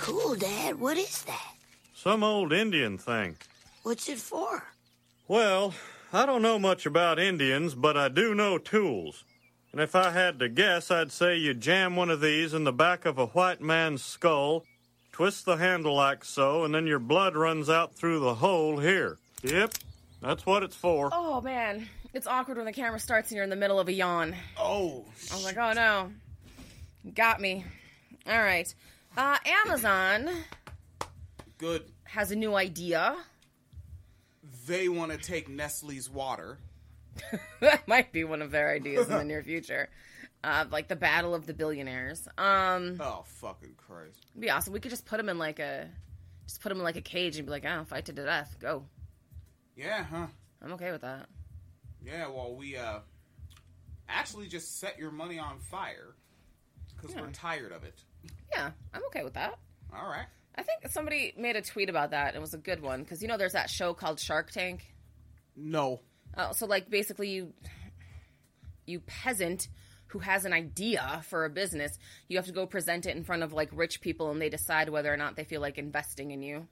Cool, Dad. What is that? Some old Indian thing. What's it for? Well, I don't know much about Indians, but I do know tools. And if I had to guess, I'd say you jam one of these in the back of a white man's skull, twist the handle like so, and then your blood runs out through the hole here. Yep, that's what it's for. Oh, man. It's awkward when the camera starts and you're in the middle of a yawn. Oh. I was like, oh, no. Got me. All right. Amazon... Good. Has a new idea. They want to take Nestle's water. That might be one of their ideas in the near future. Like the battle of the billionaires. Oh, fucking Christ. It'd be awesome. We could just put them in like a cage and be like, oh, fight to the death. Go. Yeah, huh? I'm okay with that. Yeah, well, we, actually just set your money on fire. Because we're tired of it. Yeah, I'm okay with that. All right. I think somebody made a tweet about that. It was a good one. Because, there's that show called Shark Tank. No. So, like, basically you peasant who has an idea for a business, you have to go present it in front of, like, rich people, and they decide whether or not they feel like investing in you.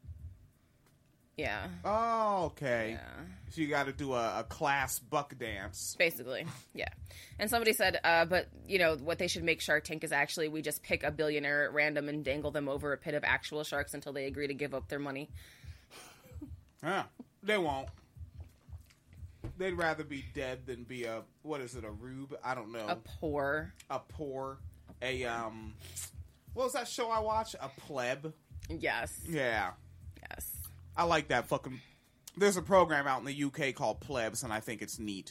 Yeah. Oh, okay. Yeah. So you got to do a class buck dance. Basically, yeah. And somebody said, but, what they should make Shark Tank is actually we just pick a billionaire at random and dangle them over a pit of actual sharks until they agree to give up their money. Huh. They won't. They'd rather be dead than be a rube? I don't know. A poor. What was that show I watched? A pleb? Yes. Yeah. Yes. I like that fucking... There's a program out in the UK called Plebs, and I think it's neat.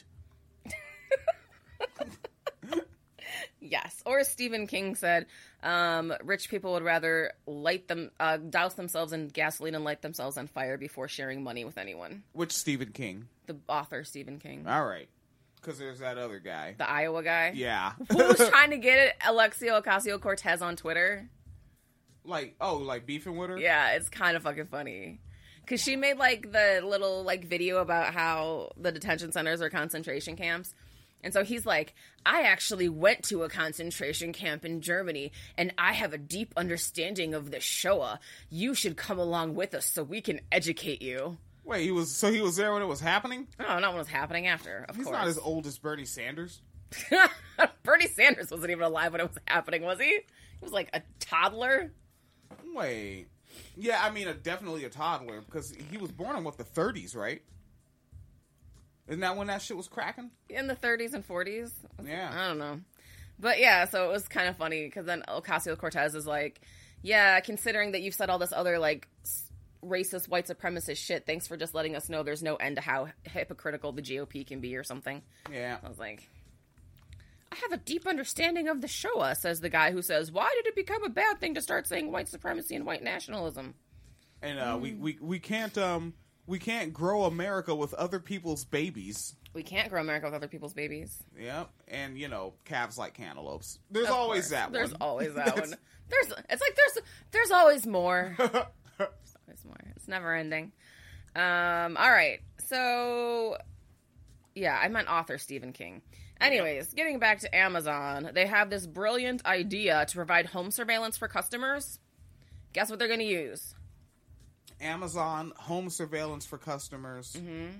Yes. Or as Stephen King said, rich people would rather douse themselves in gasoline and light themselves on fire before sharing money with anyone. Which Stephen King? The author, Stephen King. All right. Because there's that other guy. The Iowa guy? Yeah. Who was trying to get Alexia Ocasio-Cortez on Twitter? Like beefing with her? Yeah, it's kind of fucking funny. Because she made, like, the little, like, video about how the detention centers are concentration camps. And so he's like, I actually went to a concentration camp in Germany, and I have a deep understanding of the Shoah. You should come along with us so we can educate you. Wait, he was there when it was happening? No, not when it was happening, after, of course. He's not as old as Bernie Sanders. Bernie Sanders wasn't even alive when it was happening, was he? He was like a toddler? Wait. Yeah, I mean, definitely a toddler, because he was born in, the 30s, right? Isn't that when that shit was cracking? In the 30s and 40s? Yeah. I don't know. But yeah, so it was kind of funny, because then Ocasio-Cortez is like, yeah, considering that you've said all this other, like, racist, white supremacist shit, thanks for just letting us know there's no end to how hypocritical the GOP can be or something. Yeah. I was like... I have a deep understanding of the Shoah, says the guy who says, why did it become a bad thing to start saying white supremacy and white nationalism? And we can't grow America with other people's babies. We can't grow America with other people's babies. Yep. And, calves like cantaloupes. There's always that one. There's always that one. There's always more. There's always more. It's never ending. All right. So, yeah, I meant author Stephen King. Anyways, getting back to Amazon, they have this brilliant idea to provide home surveillance for customers. Guess what they're going to use? Amazon home surveillance for customers. Mm-hmm.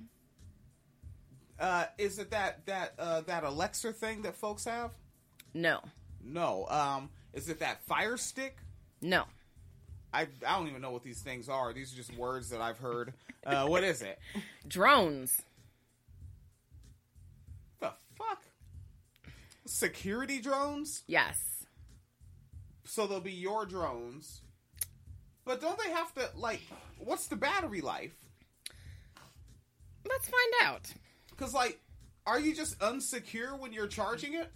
Is it that Alexa thing that folks have? No. No. Is it that Fire Stick? No. I don't even know what these things are. These are just words that I've heard. What is it? Drones. The fuck? Security drones? Yes. So they'll be your drones. But don't they have to, what's the battery life? Let's find out. Because, are you just unsecure when you're charging it?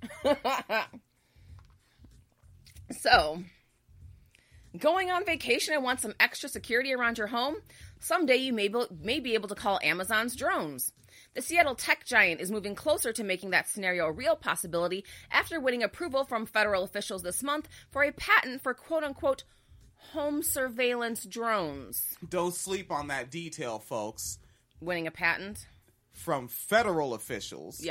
So, going on vacation and want some extra security around your home? Someday you may be able to call Amazon's drones. The Seattle tech giant is moving closer to making that scenario a real possibility after winning approval from federal officials this month for a patent for quote-unquote home surveillance drones. Don't sleep on that detail, folks. Winning a patent? From federal officials. Yes.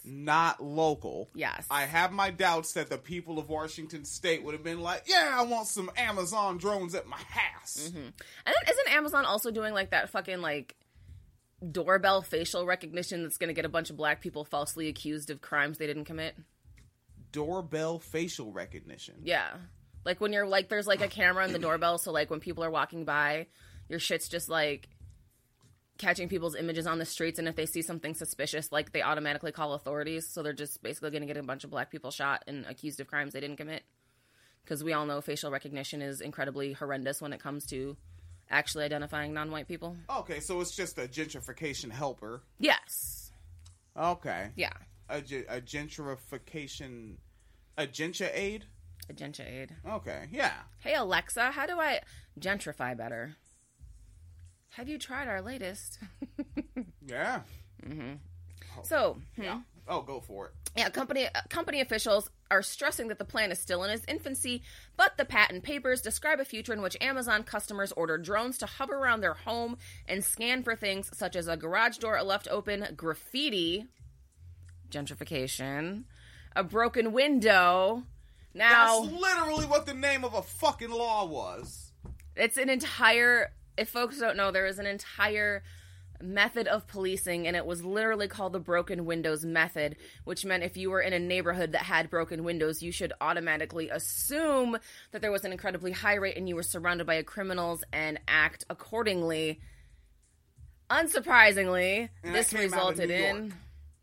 not local. Yes. I have my doubts that the people of Washington State would have been like, yeah, I want some Amazon drones at my house. And then isn't Amazon also doing like that fucking like doorbell facial recognition that's going to get a bunch of black people falsely accused of crimes they didn't commit? Doorbell facial recognition. Yeah. Like when you're like, there's like a camera in the doorbell, so like when people are walking by, your shit's just like catching people's images on the streets, and if they see something suspicious, like they automatically call authorities. So they're just basically going to get a bunch of black people shot and accused of crimes they didn't commit. Because we all know facial recognition is incredibly horrendous when it comes to actually identifying non-white people. Okay, so it's just a gentrification helper. Yes. Okay. Yeah. A gentrification... Agenta aid? Agenta aid. Okay, yeah. Hey, Alexa, how do I gentrify better? Have you tried our latest? Yeah. So, Yeah. Oh, go for it. yeah, company officials are stressing that the plan is still in its infancy, but the patent papers describe a future in which Amazon customers order drones to hover around their home and scan for things such as a garage door left open, graffiti, gentrification, a broken window. Now, That's literally what the name of a fucking law was. it's an entire, if folks don't know, there is an entire method of policing, and it was literally called the broken windows method, which meant if you were in a neighborhood that had broken windows, you should automatically assume that there was an incredibly high rate and you were surrounded by criminals and act accordingly. Unsurprisingly, And this that came out of resulted New in... York.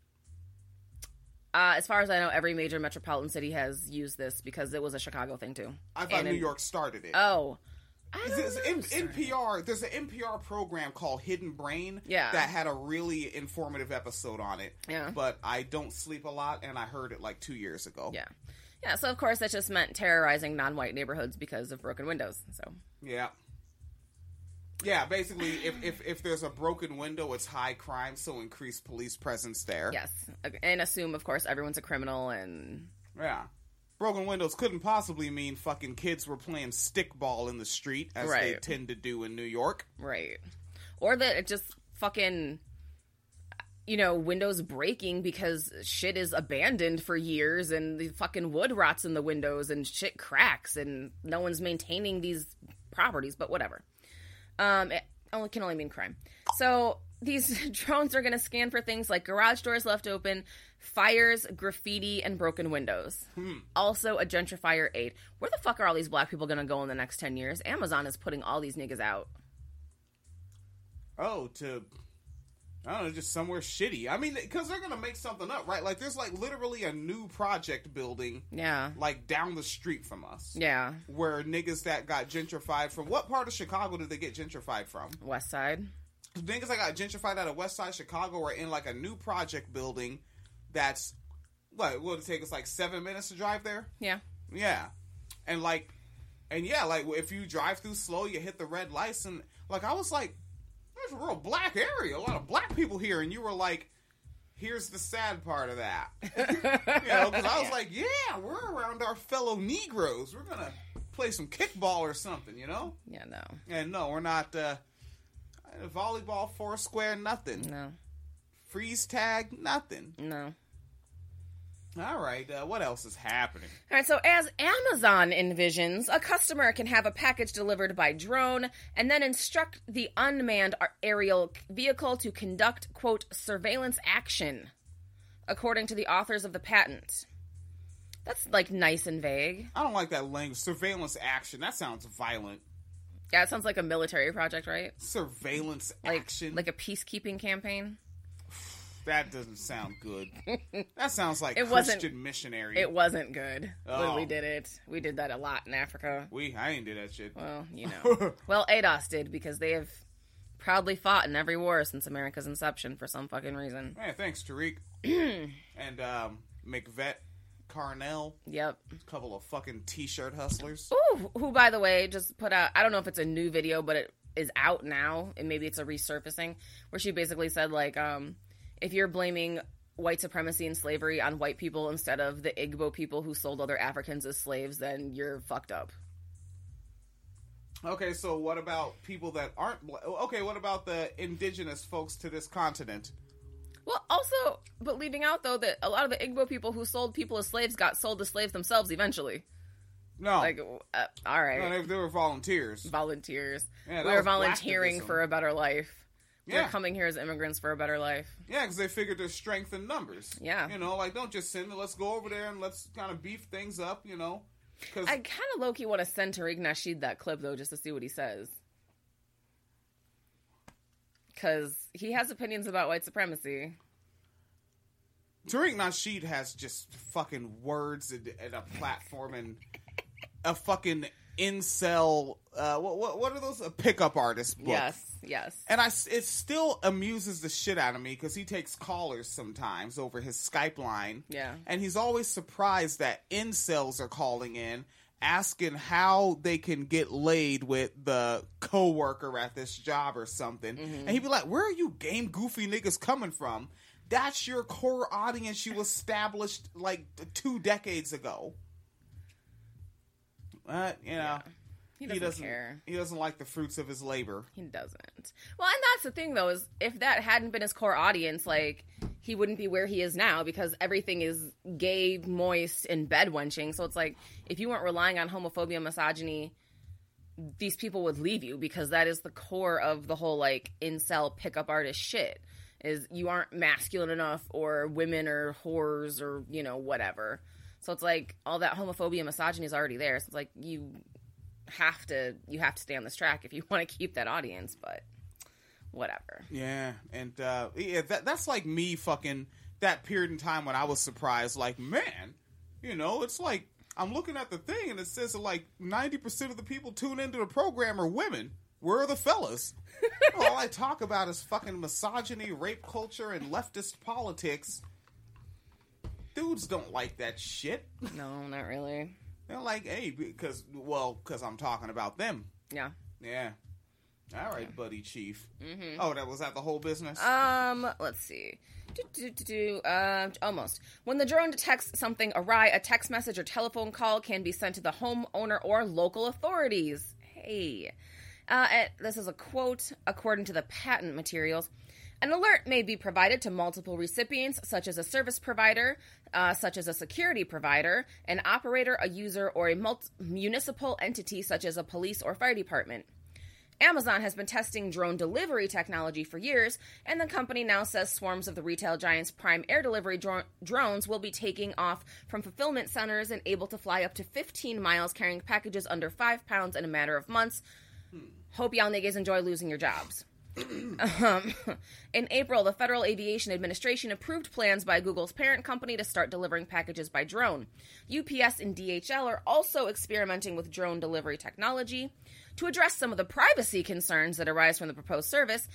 As far as I know, every major metropolitan city has used this because it was a Chicago thing too. I thought And New in- York started it. Oh. I don't There's know, sir. NPR. There's an NPR program called Hidden Brain. Yeah. That had a really informative episode on it. Yeah. But I don't sleep a lot, and I heard it like 2 years ago. Yeah. Yeah, so of course that just meant terrorizing non-white neighborhoods because of broken windows. So Yeah. Yeah, basically, if there's a broken window, it's high crime, so increase police presence there. yes, and assume of course everyone's a criminal and Yeah. Broken windows couldn't possibly mean fucking kids were playing stickball in the street, as they Right. tend to do in New York. right. Or that it just fucking windows breaking because shit is abandoned for years and the fucking wood rots in the windows and shit cracks and no one's maintaining these properties, but whatever. It can only mean crime. So these drones are going to scan for things like garage doors left open, fires, graffiti, and broken windows. Also a gentrifier aid. Where the fuck are all these black people going to go in the next 10 years? Amazon is putting all these niggas out. Oh, I don't know, just somewhere shitty. I mean, because they're going to make something up, right? Like, there's, like, literally a new project building, Yeah. like, down the street from us. Yeah. Where niggas that got gentrified from... What part of Chicago did they get gentrified from? West Side. Niggas that got gentrified out of West Side Chicago are in, like, a new project building that's... What, will it take us, like, 7 minutes to drive there? Yeah. Yeah. And, like... And, yeah, like, if you drive through slow, you hit the red lights, and, like, I was like... There's a real black area, a lot of black people here, and you were like, here's the sad part of that. Because I was like, yeah, we're around our fellow Negroes. We're going to play some kickball or something, you know? Yeah, no. And no, we're not, volleyball, Foursquare, nothing. No. Freeze tag, nothing. No. All right, what else is happening? All right, so as Amazon envisions, a customer can have a package delivered by drone and then instruct the unmanned aerial vehicle to conduct, quote, surveillance action, according to the authors of the patent. That's, like, nice and vague. I don't like that language. Surveillance action. That sounds violent. Yeah, it sounds like a military project, right? Surveillance Like, action. like a peacekeeping campaign. That doesn't sound good. That sounds like It wasn't- Christian missionary. It wasn't good when Oh. we did it. We did that a lot in Africa. I ain't do that shit. Well, you know. Well, ADOS did because they have proudly fought in every war since America's inception for some fucking reason. Man, thanks, Tariq. And McVet Carnell. Yep. A couple of fucking t-shirt hustlers. Ooh, who, by the way, just put out, I don't know if it's a new video, but it is out now, and maybe it's a resurfacing, where she basically said, like, if you're blaming white supremacy and slavery on white people instead of the Igbo people who sold other Africans as slaves, then you're fucked up. Okay, so what about people that aren't... Okay, what about the indigenous folks to this continent? Well, also, But leaving out, though, that a lot of the Igbo people who sold people as slaves got sold as slaves themselves eventually. No. Like, all right. No, they were volunteers. Volunteers. Yeah, we that were was volunteering blacktivism. for a better life. Yeah. We're coming here as immigrants for a better life. Yeah, because they figured there's strength in numbers. Yeah. You know, like, don't just send it. Let's go over there and let's kind of beef things up, you know. Cause, I kind of low-key want to send Tariq Nasheed that clip, though, just to see what he says. Because he has opinions about white supremacy. Tariq Nasheed has just fucking words and a platform and a fucking incel. What are those? A pickup artist book. Yes. And it still amuses the shit out of me because he takes callers sometimes over his Skype line. Yeah. And he's always surprised that incels are calling in asking how they can get laid with the coworker at this job or something. Mm-hmm. And he'd be like, where are you game goofy niggas coming from? That's your core audience you established like 2 decades ago. But, you know, He doesn't care. He doesn't like the fruits of his labor. He doesn't. Well, and that's the thing, though, is if that hadn't been his core audience, like, he wouldn't be where he is now because everything is gay, moist, and bed-wenching. So it's like, if you weren't relying on homophobia and misogyny, these people would leave you because that is the core of the whole, like, incel pickup artist shit, is you aren't masculine enough or women or whores or, you know, whatever. So it's like, all that homophobia and misogyny is already there. So it's like, you have to stay on this track if you want to keep that audience, but whatever. Yeah, and that's like me fucking that period in time when I was surprised, like, man, you know, it's like I'm looking at the thing and it says that like 90% of the people tune into the program are women. Where are the fellas? All I talk about is fucking misogyny, rape culture, and leftist politics. Dudes don't like that shit. No, not really. They're like, hey, because I'm talking about them. Yeah. Yeah. All right, buddy chief. Mm-hmm. Oh, was that the whole business? Let's see. Almost. When the drone detects something awry, a text message or telephone call can be sent to the homeowner or local authorities. Hey. This is a quote, according to the patent materials. An alert may be provided to multiple recipients, such as a service provider, such as a security provider, an operator, a user, or a municipal entity, such as a police or fire department. Amazon has been testing drone delivery technology for years, and the company now says swarms of the retail giant's Prime air delivery drones will be taking off from fulfillment centers and able to fly up to 15 miles, carrying packages under 5 pounds in a matter of months. Hope y'all niggas enjoy losing your jobs. In April, the Federal Aviation Administration approved plans by Google's parent company to start delivering packages by drone. UPS and DHL are also experimenting with drone delivery technology. To address some of the privacy concerns that arise from the proposed service,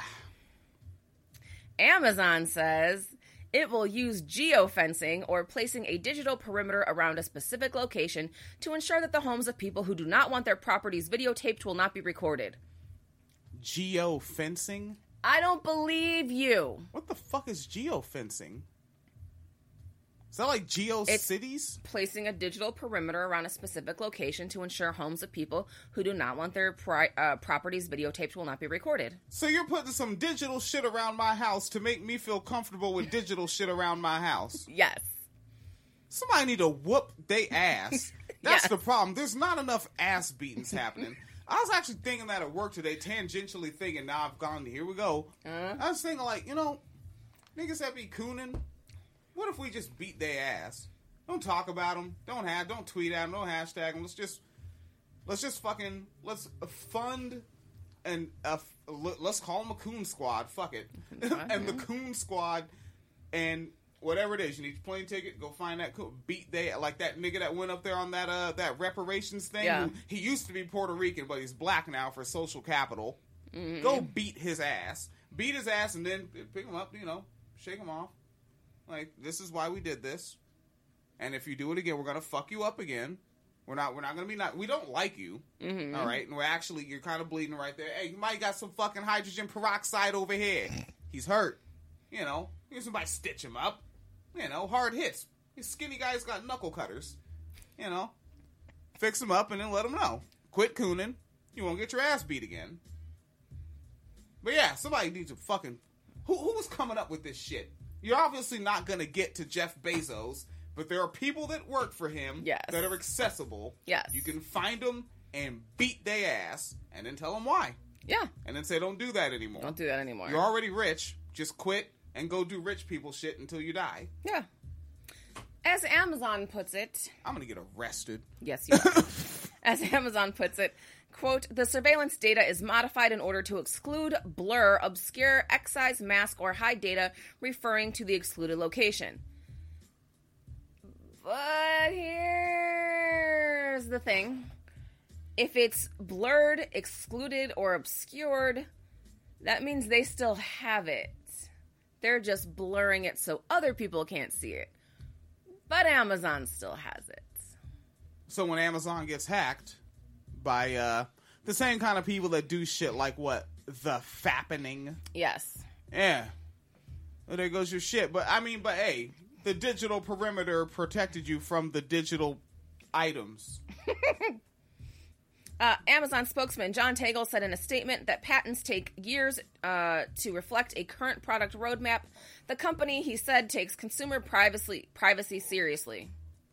Amazon says it will use geofencing, or placing a digital perimeter around a specific location, to ensure that the homes of people who do not want their properties videotaped will not be recorded. Geofencing? I don't believe you. What the fuck is geofencing? Is that like GeoCities? Placing a digital perimeter around a specific location to ensure homes of people who do not want their properties videotaped will not be recorded. So you're putting some digital shit around my house to make me feel comfortable with digital shit around my house? Yes. Somebody need to whoop they ass. That's Yes. the problem. There's not enough ass beatings happening. I was actually thinking that at work today, tangentially thinking, now I've gone, here we go. I was thinking, like, you know, niggas that be cooning, what if we just beat their ass? Don't talk about them. Don't tweet at them. Don't hashtag them. Let's fund and let's call them a coon squad. Fuck it. And the coon squad, and whatever it is, you need your plane ticket, go find that coon. Beat like that nigga that went up there on that reparations thing. Yeah. He used to be Puerto Rican, but he's black now for social capital. Mm-hmm. Go beat his ass. Beat his ass and then pick him up, you know, shake him off. Like, this is why we did this. And if you do it again, we're going to fuck you up again. We're not going to be we don't like you. Mm-hmm. All right. And you're kind of bleeding right there. Hey, you might got some fucking hydrogen peroxide over here. He's hurt. You know, somebody stitch him up. You know, hard hits. These skinny guys got knuckle cutters. You know, fix him up and then let him know. Quit cooning. You won't get your ass beat again. But yeah, somebody needs to fucking... Who was coming up with this shit? You're obviously not going to get to Jeff Bezos, but there are people that work for him that are accessible. Yes. You can find them and beat their ass and then tell them why. Yeah. And then say, don't do that anymore. Don't do that anymore. You're already rich. Just quit and go do rich people shit until you die. Yeah. As Amazon puts it... I'm going to get arrested. Yes, you are. As Amazon puts it, quote, the surveillance data is modified in order to exclude, blur, obscure, excise, mask, or hide data referring to the excluded location. But here's the thing. If it's blurred, excluded, or obscured, that means they still have it. They're just blurring it so other people can't see it. But Amazon still has it. So when Amazon gets hacked by the same kind of people that do shit like what? The fappening? Yes. Yeah. Well, there goes your shit. But hey, the digital perimeter protected you from the digital items. Amazon spokesman John Tagle said in a statement that patents take years to reflect a current product roadmap. The company, he said, takes consumer privacy seriously.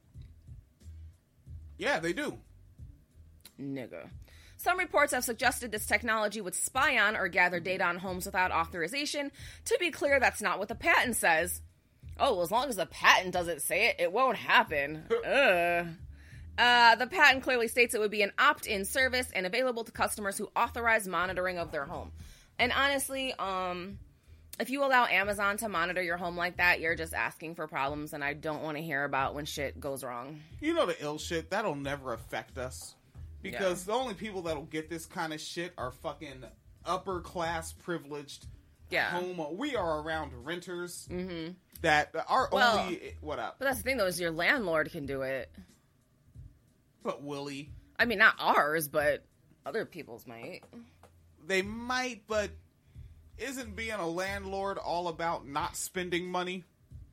Yeah, they do. Nigga. Some reports have suggested this technology would spy on or gather data on homes without authorization. To be clear, that's not what the patent says. Oh, well, as long as the patent doesn't say it, it won't happen. The patent clearly states it would be an opt-in service and available to customers who authorize monitoring of their home. And honestly, if you allow Amazon to monitor your home like that, you're just asking for problems, and I don't want to hear about when shit goes wrong. You know the ill shit? That'll never affect us. Because the only people that'll get this kind of shit are fucking upper-class privileged home. We are around renters that are only... What up? But that's the thing, though, is your landlord can do it. But Willie... I mean, not ours, but other people's might. They might, but isn't being a landlord all about not spending money?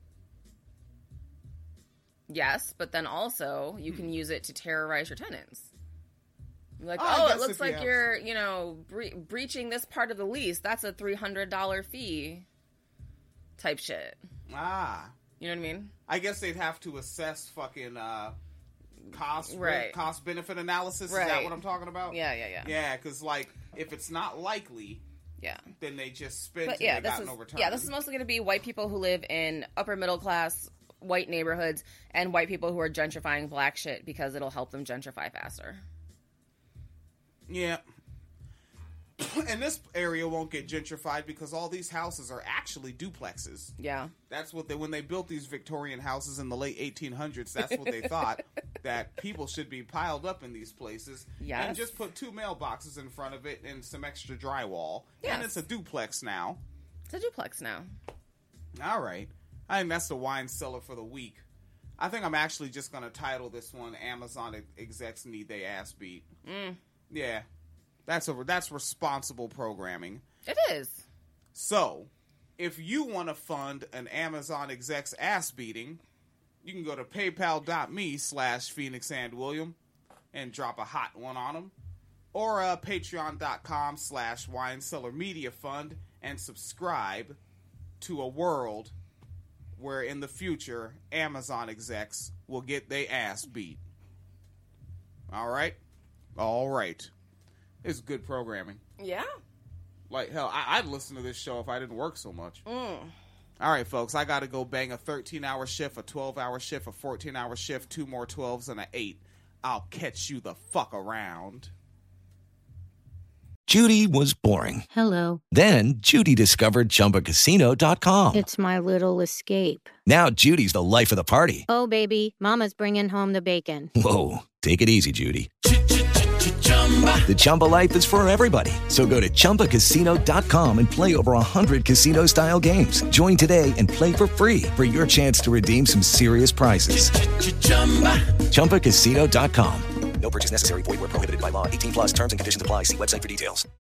Yes, but then also you can use it to terrorize your tenants. Like, it looks like you're, breaching this part of the lease. That's a $300 fee type shit. Ah. You know what I mean? I guess they'd have to assess fucking cost benefit analysis. Right. Is that what I'm talking about? Yeah. Yeah, because, if it's not likely, then they just spend till they got no return. Yeah, this is mostly going to be white people who live in upper middle class white neighborhoods and white people who are gentrifying black shit because it'll help them gentrify faster. Yeah. And this area won't get gentrified because all these houses are actually duplexes. Yeah. That's what when they built these Victorian houses in the late 1800s, that's what they thought, that people should be piled up in these places. Yes. And just put 2 mailboxes in front of it and some extra drywall. Yes. And it's a duplex now. It's a duplex now. All right. I think that's the wine cellar for the week. I think I'm actually just going to title this one Amazon Execs Need They Ass Beat. Yeah. That's responsible programming. It is. So, if you want to fund an Amazon exec's ass beating, you can go to paypal.me/PhoenixandWilliam and drop a hot one on them. Or patreon.com/WineCellarMediaFund and subscribe to a world where in the future Amazon execs will get their ass beat. All right? All right. It's good programming. Yeah. Like, hell, I'd listen to this show if I didn't work so much. All right, folks, I got to go bang a 13-hour shift, a 12-hour shift, a 14-hour shift, 2 more 12s, and an 8. I'll catch you the fuck around. Judy was boring. Hello. Then Judy discovered ChumbaCasino.com. It's my little escape. Now Judy's the life of the party. Oh, baby, mama's bringing home the bacon. Whoa, take it easy, Judy. The Chumba life is for everybody. So go to ChumbaCasino.com and play over 100 casino-style games. Join today and play for free for your chance to redeem some serious prizes. ChumbaCasino.com. No purchase necessary. Void where prohibited by law. 18+ terms and conditions apply. See website for details.